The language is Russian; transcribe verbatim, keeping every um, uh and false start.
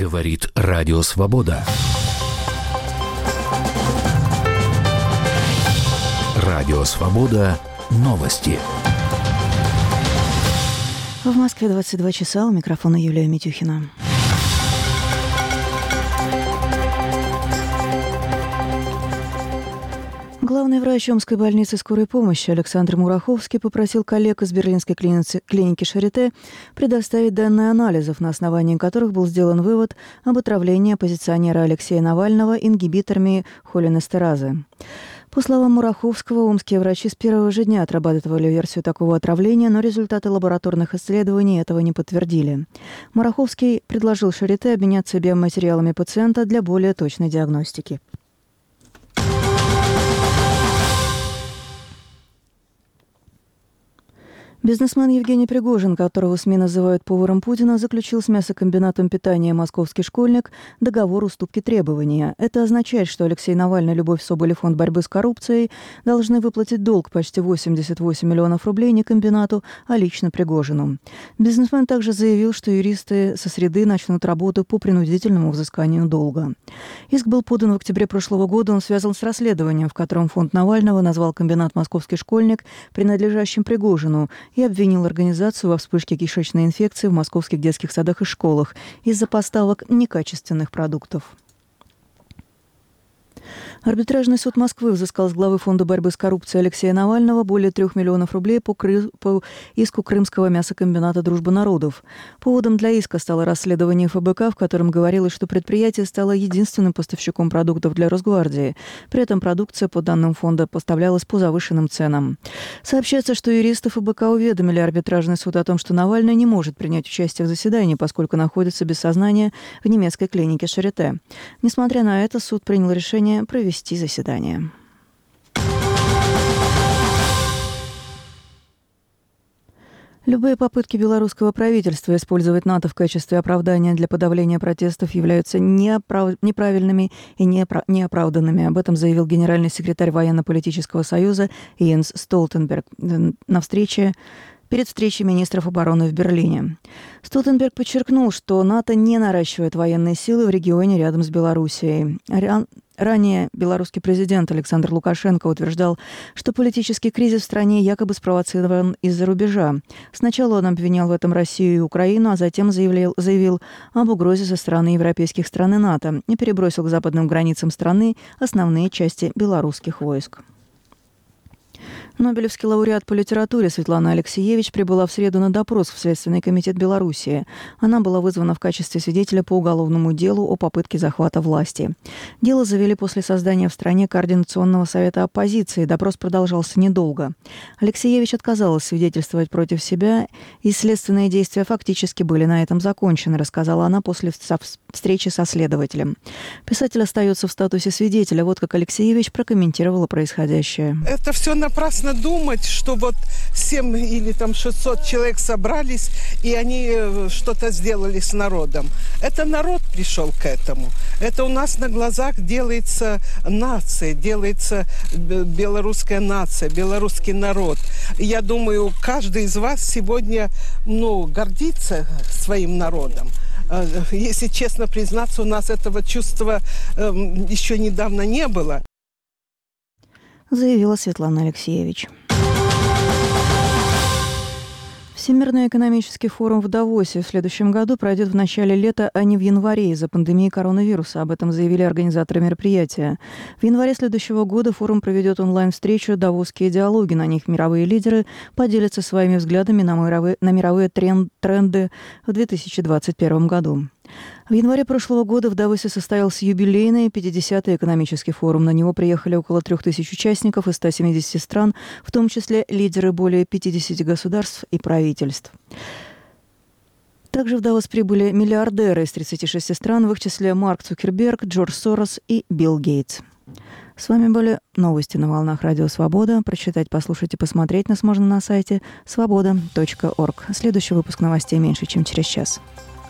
Говорит Радио Свобода. Радио Свобода. Новости. В Москве двадцать два часа. У микрофона Юлия Митюхина. Главный врач Омской больницы скорой помощи Александр Мураховский попросил коллег из берлинской клиницы, клиники Шарите предоставить данные анализов, на основании которых был сделан вывод об отравлении оппозиционера Алексея Навального ингибиторами холинестеразы. По словам Мураховского, омские врачи с первого же дня отрабатывали версию такого отравления, но результаты лабораторных исследований этого не подтвердили. Мураховский предложил Шарите обменяться биоматериалами пациента для более точной диагностики. Бизнесмен Евгений Пригожин, которого СМИ называют поваром Путина, заключил с мясокомбинатом питания «Московский школьник» договор уступки требования. Это означает, что Алексей Навальный, Любовь Соболь и Фонд борьбы с коррупцией должны выплатить долг почти восемьдесят восемь миллионов рублей не комбинату, а лично Пригожину. Бизнесмен также заявил, что юристы со среды начнут работу по принудительному взысканию долга. Иск был подан в октябре прошлого года. Он связан с расследованием, в котором фонд Навального назвал комбинат «Московский школьник» принадлежащим Пригожину и обвинил организацию во вспышке кишечной инфекции в московских детских садах и школах из-за поставок некачественных продуктов. Арбитражный суд Москвы взыскал с главы Фонда борьбы с коррупцией Алексея Навального более трех миллионов рублей по, кры... по иску крымского мясокомбината «Дружба народов». Поводом для иска стало расследование эф бэ ка, в котором говорилось, что предприятие стало единственным поставщиком продуктов для Росгвардии. При этом продукция, по данным фонда, поставлялась по завышенным ценам. Сообщается, что юристы эф бэ ка уведомили арбитражный суд о том, что Навальный не может принять участие в заседании, поскольку находится без сознания в немецкой клинике Шарите. Несмотря на это, суд принял решение провести заседание. Любые попытки белорусского правительства использовать НАТО в качестве оправдания для подавления протестов являются неоправ... неправильными и неопра... неоправданными. Об этом заявил генеральный секретарь Военно-политического союза Йенс Столтенберг на встрече перед встречей министров обороны в Берлине. Столтенберг подчеркнул, что НАТО не наращивает военные силы в регионе рядом с Белоруссией. Ранее белорусский президент Александр Лукашенко утверждал, что политический кризис в стране якобы спровоцирован из-за рубежа. Сначала он обвинял в этом Россию и Украину, а затем заявил, заявил об угрозе со стороны европейских стран и НАТО и перебросил к западным границам страны основные части белорусских войск. Нобелевский лауреат по литературе Светлана Алексиевич прибыла в среду на допрос в Следственный комитет Белоруссии. Она была вызвана в качестве свидетеля по уголовному делу о попытке захвата власти. Дело завели после создания в стране Координационного совета оппозиции. Допрос продолжался недолго. Алексиевич отказалась свидетельствовать против себя, и следственные действия фактически были на этом закончены, рассказала она после встречи со следователем. Писатель остается в статусе свидетеля. Вот как Алексиевич прокомментировала происходящее. Это все напрасно думать, что вот семь или там шестьсот человек собрались, и они что-то сделали с народом. Это народ пришел к этому. Это у нас на глазах делается нация, делается белорусская нация, белорусский народ. Я думаю, каждый из вас сегодня, ну, гордится своим народом. Если честно признаться, у нас этого чувства э, еще недавно не было. Заявила Светлана Алексиевич. Всемирный экономический форум в Давосе в следующем году пройдет в начале лета, а не в январе из-за пандемии коронавируса. Об этом заявили организаторы мероприятия. В январе следующего года форум проведет онлайн-встречу «Давосские диалоги». На них мировые лидеры поделятся своими взглядами на мировые, на мировые тренд, тренды в две тысячи двадцать первом году. В январе прошлого года в Давосе состоялся юбилейный пятидесятый экономический форум. На него приехали около трех тысяч участников из ста семидесяти стран, в том числе лидеры более пятидесяти государств и правительств. Также в Давос прибыли миллиардеры из тридцати шести стран, в их числе Марк Цукерберг, Джордж Сорос и Билл Гейтс. С вами были новости на волнах Радио Свобода. Прочитать, послушать и посмотреть нас можно на сайте свобода точка орг. Следующий выпуск новостей меньше, чем через час.